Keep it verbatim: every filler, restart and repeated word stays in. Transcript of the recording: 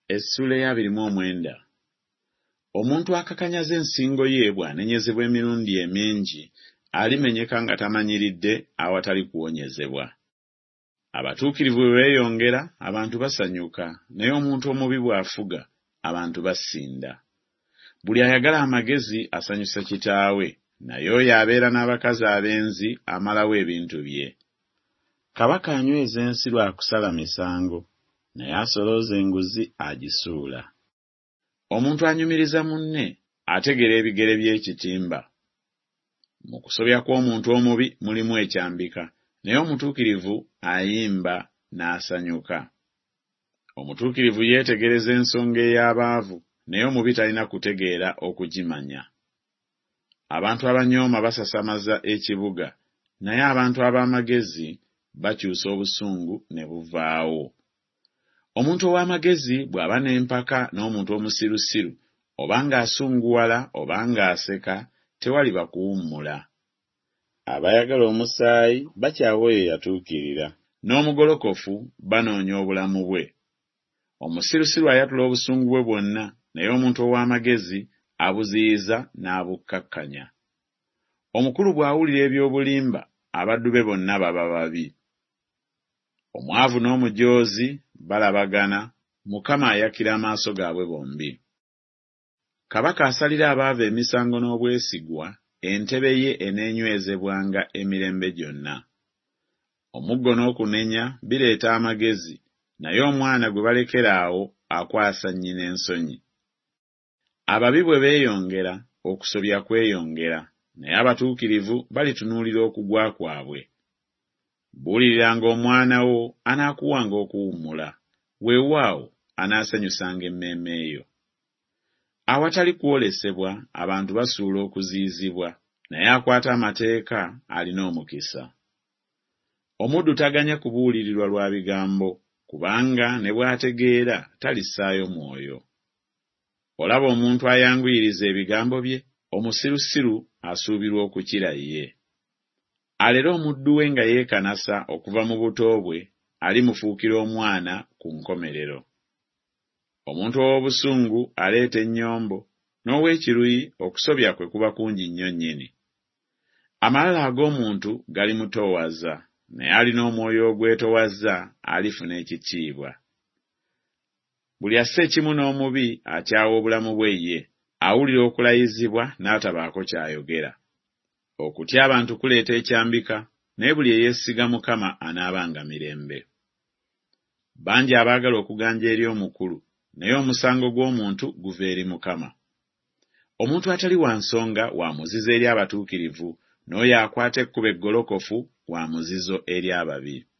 Essula y'abiri mu omwenda. Omuntu akakanyaza ensingo ye bw'anenyezebwa emirundi emingi alimenyeka nga tamanyiridde awatali kuwonyezebwa. Abatuukirivu bwe beeyongera abantu basanyuka, naye omuntu omubi bw'afuga abantu basinda. Buli ayagala amagezi asanyusa kitaawe, naye oyo abeera n'abakazi abenzi amalawo ebintu bye. Kabaka anyweza ensi lwa kusala misango, naye asolooza enguzi agisuula. Omuntu anyumiriza munne ategera ebigere by'ekitimba. Mu kusobya kw'omuntu omubi mulimu ekyambika, naye omutuukirivu ayimba n'asanyuka. Omutuukirivu yeetegereza ensonga ey'abaavu, naye omubi talina kutegeera okugimanya. Abantu abanyooma basasamaza ekibuga, naye abantu ab'amagezi bakyusa obusungu ne buvaawo. Omuntu ow'amagezi bw'aba n'empaka n'omuntu omusirusiru, oba ng'asunguwala oba ng'aseka, tewaliba kuwummula. Abayagala omusaayi bakyawa oyo yatuukirira, n'omugolokofu banoonya obulamu bwe. Omusirusiru ayatula obusungu bwe bwonna, naye omuntu ow'amagezi abuziyiza n'abukkakkanya. Omukulu bw'awulira eby'obulimba, abaddu be bonna baba babi. Omwavu n'omujoozi balabagana, Mukama ayakira amaaso gaabwe bombi. Kabaka asalira abaavu emisango n'obwesigwa, entebe ye eneenywezebwanga emirembe gyonna. Omuggo n'okunenya bireeta amagezi, naye omwana gwe balekera awo akwasa nnyina ensonyi. Ababi bwe beeyongera, okusobya kweyongera, naye abatuukirivu balitunuulira okugwa kwabwe. Buuliriranga omwana wo anaakuwanga okuwummula, weewaawo anaasanyusanga emmeeme yo. Awatali kwolesebwa abantu basuula okuziyizibwa, naye akwata amateeka alina omukisa. Omuddu taganya kubuulirirwa lwa bigambo, kubanga ne bw'ategeera talissaayo mwoyo. Olaba omuntu ayanguyiriza ebigambo bye, omusirusiru asuubirwa okukira ye. Alera omuddu we nga yeekanasa okuva mu buto bwe, alimufuukira omwana ku nkomerero. Omuntu ow'obusungu aleeta ennyombo, n'ow'ekiruyi okusobya kwe kuba kungi nnyo nnyini. Amalala ag'omuntu galimutoowaza, naye alina omwoyo ogwetoowaza alifuna ekitiibwa. Buli asse ekimu n'omubi akyawa obulamu bwe ye, awulira okulayizibwa n'atabaako ky'ayogera. Okutya abantu kuleeta ekyambika, naye buli eyeesiga Mukama anaabanga mirembe. Bangi abaagala okuganja eri omukulu, naye omusango gw'omuntu guva eri Mukama. Omuntu atali wa nsonga wa muzizo eri abatuukirivu, n'oyo akwata ekkubo eggolokofu wa muzizo eri ababi.